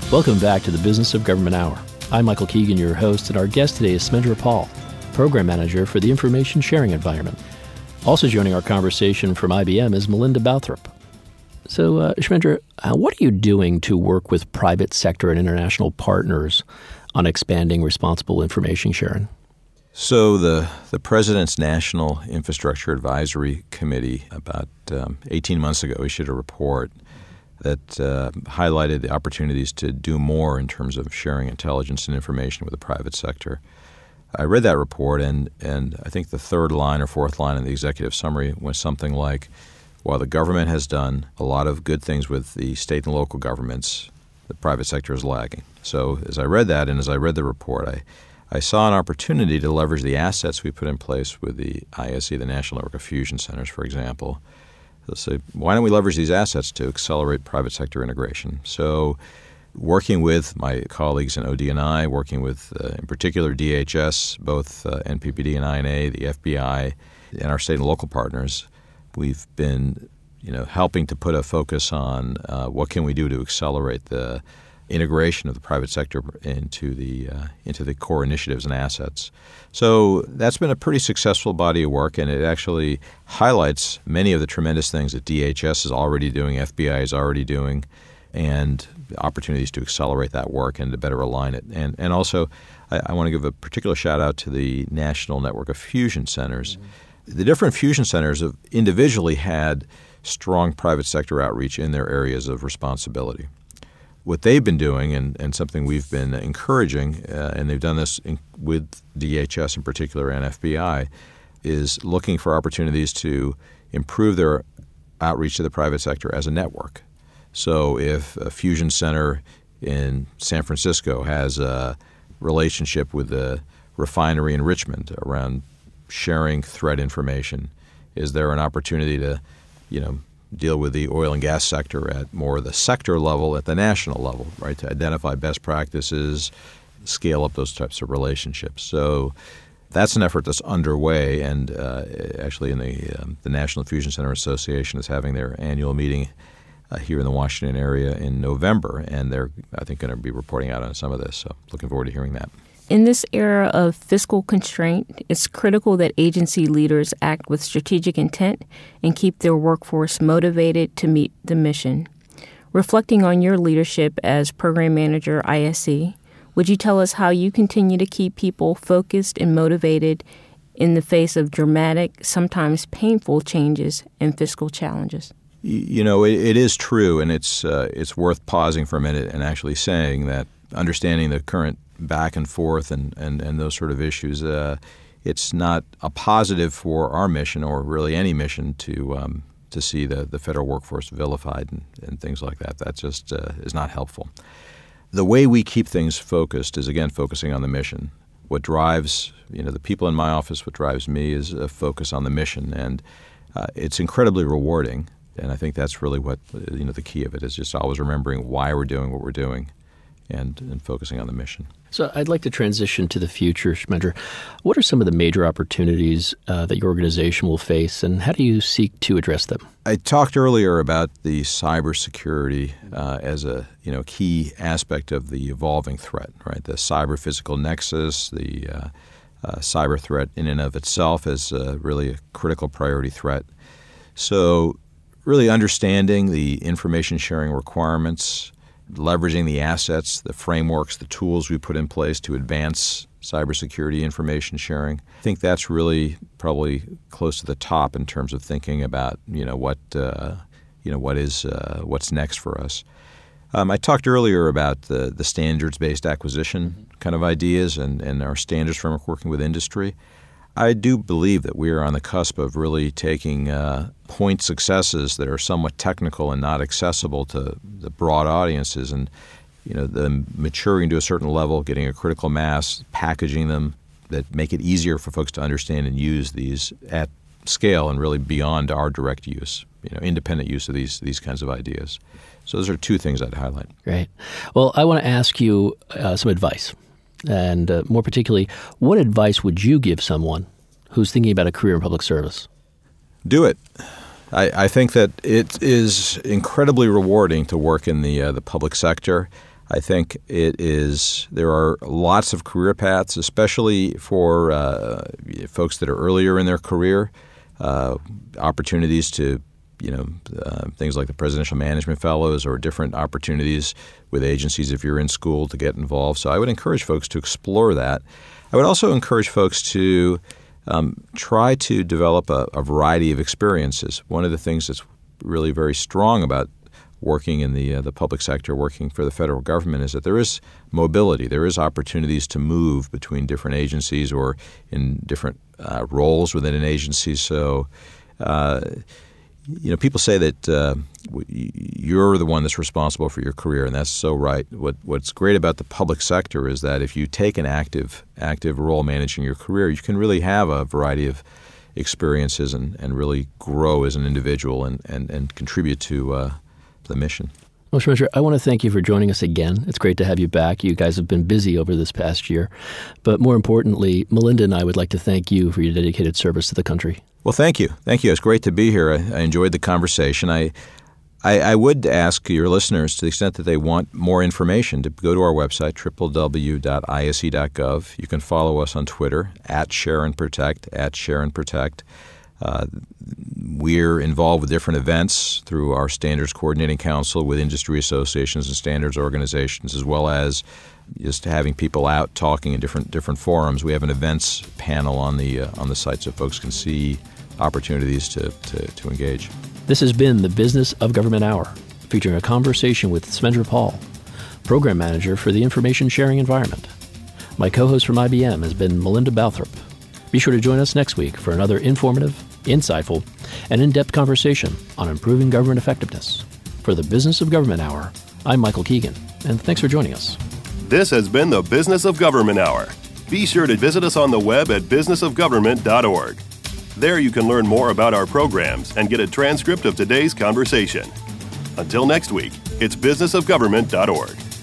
Welcome back to the Business of Government Hour. I'm Michael Keegan, your host, and our guest today is Smendra Paul, Program Manager for the Information Sharing Environment. Also joining our conversation from IBM is Melinda Bouthrop. So, Smendra, what are you doing to work with private sector and international partners on expanding responsible information sharing? So the President's National Infrastructure Advisory Committee about 18 months ago issued a report that highlighted the opportunities to do more in terms of sharing intelligence and information with the private sector. I read that report, and I think the third line or fourth line in the executive summary was something like, while the government has done a lot of good things with the state and local governments, the private sector is lagging. So as I read that and as I read the report, I saw an opportunity to leverage the assets we put in place with the ISE, the National Network of Fusion Centers, for example. So why don't we leverage these assets to accelerate private sector integration? So working with my colleagues in OD&I, working with, in particular, DHS, both NPPD and INA, the FBI, and our state and local partners, we've been helping to put a focus on what can we do to accelerate the integration of the private sector into the core initiatives and assets. So that's been a pretty successful body of work, and it actually highlights many of the tremendous things that DHS is already doing, FBI is already doing, and opportunities to accelerate that work and to better align it. And also, I want to give a particular shout out to the National Network of Fusion Centers. Mm-hmm. The different fusion centers have individually had strong private sector outreach in their areas of responsibility. What they've been doing, and something we've been encouraging, and they've done this with DHS in particular and FBI, is looking for opportunities to improve their outreach to the private sector as a network. So if a fusion center in San Francisco has a relationship with a refinery in Richmond around sharing threat information, is there an opportunity to, deal with the oil and gas sector at more the sector level, at the national level, right, to identify best practices, scale up those types of relationships. So that's an effort that's underway, and actually in the National Fusion Center Association is having their annual meeting here in the Washington area in November, and they're, I think, going to be reporting out on some of this. So looking forward to hearing that. In this era of fiscal constraint, it's critical that agency leaders act with strategic intent and keep their workforce motivated to meet the mission. Reflecting on your leadership as Program Manager ISE, would you tell us how you continue to keep people focused and motivated in the face of dramatic, sometimes painful changes and fiscal challenges? It is true, and it's worth pausing for a minute and actually saying that understanding the current back and forth and those sort of issues, it's not a positive for our mission or really any mission to see the federal workforce vilified and things like that. That just is not helpful. The way we keep things focused is, again, focusing on the mission. What drives the people in my office, what drives me is a focus on the mission, and it's incredibly rewarding. And I think that's really what the key of it is, just always remembering why we're doing what we're doing and focusing on the mission. So I'd like to transition to the future, Smendra. What are some of the major opportunities that your organization will face, and how do you seek to address them? I talked earlier about the cybersecurity as a key aspect of the evolving threat, right? The cyber-physical nexus, the cyber threat in and of itself is really a critical priority threat. So really understanding the information sharing requirements, leveraging the assets, the frameworks, the tools we put in place to advance cybersecurity information sharing. I think that's really probably close to the top in terms of thinking about what's next for us. I talked earlier about the standards-based acquisition kind of ideas and our standards framework working with industry. I do believe that we are on the cusp of really taking point successes that are somewhat technical and not accessible to the broad audiences, and them maturing to a certain level, getting a critical mass, packaging them that make it easier for folks to understand and use these at scale and really beyond our direct use, independent use of these kinds of ideas. So those are two things I'd highlight. Great. Well, I want to ask you some advice. And more particularly, what advice would you give someone who's thinking about a career in public service? Do it. I think that it is incredibly rewarding to work in the public sector. I think there are lots of career paths, especially for folks that are earlier in their career, opportunities to, things like the Presidential Management Fellows or different opportunities with agencies if you're in school to get involved. So I would encourage folks to explore that. I would also encourage folks to try to develop a variety of experiences. One of the things that's really very strong about working in the public sector, working for the federal government, is that there is mobility. There is opportunities to move between different agencies or in different roles within an agency. So, people say that you're the one that's responsible for your career, and that's so right. What's great about the public sector is that if you take an active role managing your career, you can really have a variety of experiences and really grow as an individual and contribute to the mission. Well, Treasurer, I want to thank you for joining us again. It's great to have you back. You guys have been busy over this past year. But more importantly, Melinda and I would like to thank you for your dedicated service to the country. Well, thank you. Thank you. It's great to be here. I enjoyed the conversation. I would ask your listeners, to the extent that they want more information, to go to our website, www.ise.gov. You can follow us on Twitter, @ShareAndProtect. We're involved with different events through our Standards Coordinating Council with industry associations and standards organizations, as well as just having people out talking in different forums. We have an events panel on the site so folks can see opportunities to engage. This has been the Business of Government Hour, featuring a conversation with Smendra Paul, Program Manager for the Information Sharing Environment. My co-host from IBM has been Melinda Balthrop. Be sure to join us next week for another informative, insightful, and in-depth conversation on improving government effectiveness. For the Business of Government Hour, I'm Michael Keegan, and thanks for joining us. This has been the Business of Government Hour. Be sure to visit us on the web at businessofgovernment.org. There you can learn more about our programs and get a transcript of today's conversation. Until next week, it's businessofgovernment.org.